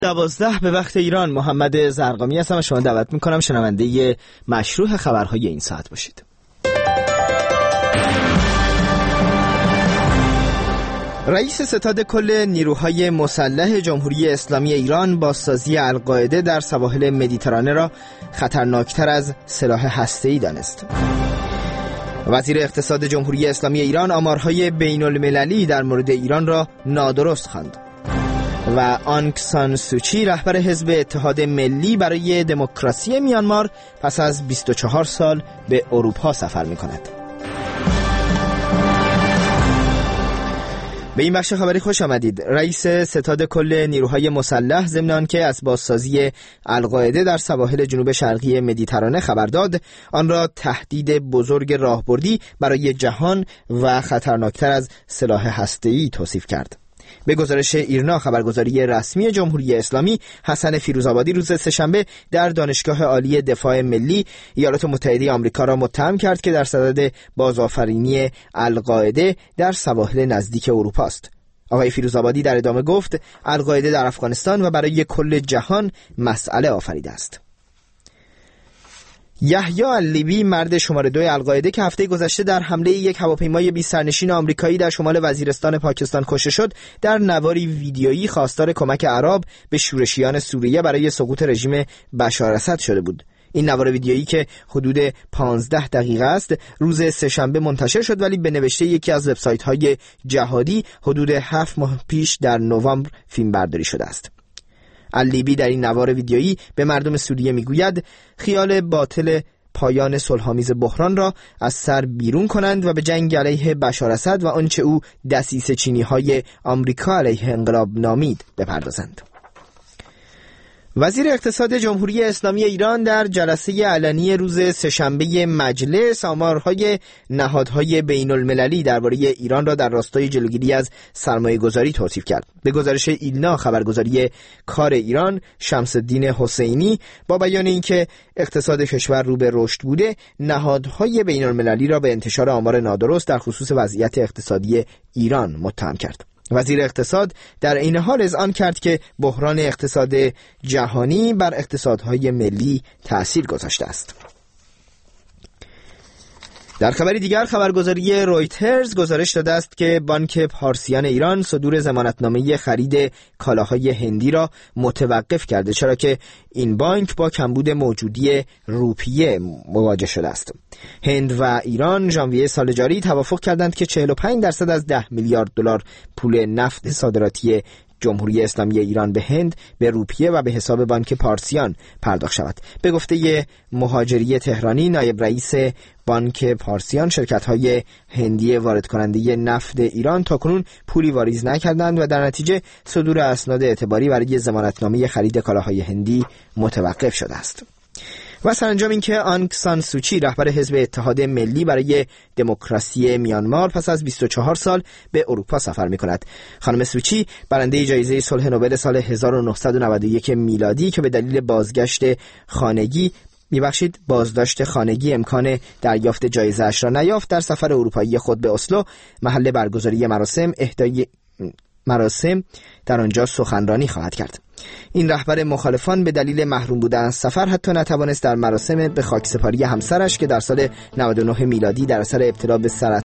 12 به وقت ایران. محمد زرقامی هستم و شما دعوت میکنم شنونده مشروح خبرهای این ساعت باشید. رئیس ستاد کل نیروهای مسلح جمهوری اسلامی ایران بازسازی القاعده در سواحل مدیترانه را خطرناکتر از سلاح هسته‌ای دانست. وزیر اقتصاد جمهوری اسلامی ایران آمارهای بین المللی در مورد ایران را نادرست خواند. و آنگ سان سوچی رهبر حزب اتحاد ملی برای دموکراسی میانمار پس از 24 سال به اروپا سفر می‌کند. به این بخش خبری خوش آمدید. رئیس ستاد کل نیروهای مسلح ضمن آنکه از بازسازی القاعده در سواحل جنوب شرقی مدیترانه خبر داد، آن را تهدید بزرگ راهبردی برای جهان و خطرناکتر از سلاح هسته‌ای توصیف کرد. به گزارش ایرنا خبرگزاری رسمی جمهوری اسلامی، حسن فیروزآبادی روز سه‌شنبه در دانشگاه عالی دفاع ملی ایالات متحده آمریکا را متهم کرد که در صدد بازآفرینی القاعده در سواحل نزدیک اروپا است. آقای فیروزآبادی در ادامه گفت القاعده در افغانستان و برای کل جهان مسئله آفریده است. یحیی اللیبی، مرد شماره 2 القاعده که هفته گذشته در حمله یک هواپیمای 20 سرنشین آمریکایی در شمال وزیرستان پاکستان کشته شد، در نواری ویدیویی خواستار کمک عرب به شورشیان سوریه برای سقوط رژیم بشار اسد شده بود. این نوار ویدیویی که حدود 15 دقیقه است، روز سه‌شنبه منتشر شد، ولی به نوشته یکی از وبسایت‌های جهادی حدود 7 ماه پیش در نوامبر فیلم برداری شده است. اللیبی در این نوار ویدیویی به مردم سوریه میگوید خیال باطل پایان صلح‌آمیز بحران را از سر بیرون کنند و به جنگ علیه بشار اسد و آنچه او دسیسه چینی‌های آمریکا علیه انقلاب نامید بپردازند. وزیر اقتصاد جمهوری اسلامی ایران در جلسه علنی روز سه‌شنبه مجلس آمارهای نهادهای بین المللی درباره ایران را در راستای جلوگیری از سرمایه‌گذاری توصیف کرد. به گزارش ایلنا خبرگزاری کار ایران، شمس الدین حسینی با بیان اینکه اقتصاد کشور رو به رشد بوده، نهادهای بین المللی را به انتشار آمار نادرست در خصوص وضعیت اقتصادی ایران متهم کرد. وزیر اقتصاد در این حال اذعان کرد که بحران اقتصاد جهانی بر اقتصادهای ملی تأثیر گذاشته است. در خبری دیگر، خبرگزاری رویترز گزارش داده است که بانک پارسیان ایران صدور ضمانتنامه خرید کالاهای هندی را متوقف کرده، چرا که این بانک با کمبود موجودی روپیه مواجه شده است. هند و ایران ژانویه سال جاری توافق کردند که 45% از 10 میلیارد دلار پول نفت صادراتی جمهوری اسلامی ایران به هند به روپیه و به حساب بانک پارسیان پرداخت شود. به گفته مهاجری تهرانی، نایب رئیس بانک پارسیان، شرکت‌های هندی وارد کننده نفت ایران تاکنون پولی واریز نکردند و در نتیجه صدور اسناد اعتباری برای ضمانتنامه خرید کالاهای هندی متوقف شده است. و سرانجام اینکه آنگ سان سوچی، رهبر حزب اتحاد ملی برای دموکراسی میانمار، پس از 24 سال به اروپا سفر می‌کند. خانم سوچی برنده جایزه صلح نوبل سال 1991 میلادی که به دلیل بازداشت خانگی امکان دریافت جایزه‌اش را نیافت، در سفر اروپایی خود به اسلو محل برگزاری مراسم در آنجا سخنرانی خواهد کرد. این رهبر مخالفان به دلیل محروم بودن از سفر حتی نتوانست در مراسم به خاکسپاری همسرش که در سال 99 میلادی در اثر ابتلا به سرطان